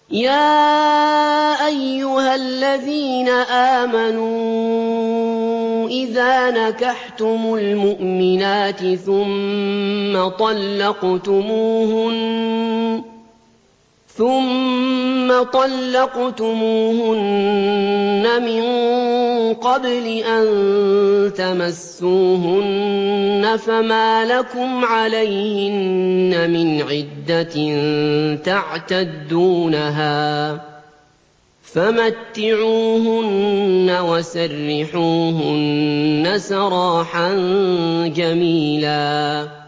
يَا أَيُّهَا الَّذِينَ آمَنُوا إِذَا نَكَحْتُمُ الْمُؤْمِنَاتِ ثُمَّ طَلَّقْتُمُوهُنَّ مِن قَبْلِ أَن تَمَسُّوهُنَّ فَمَا لَكُمْ عَلَيْهِنَّ مِنْ عِدَّةٍ تَعْتَدُّونَهَا ۖ فَمَتِّعُوهُنَّ وَسَرِّحُوهُنَّ سَرَاحًا جَمِيلًا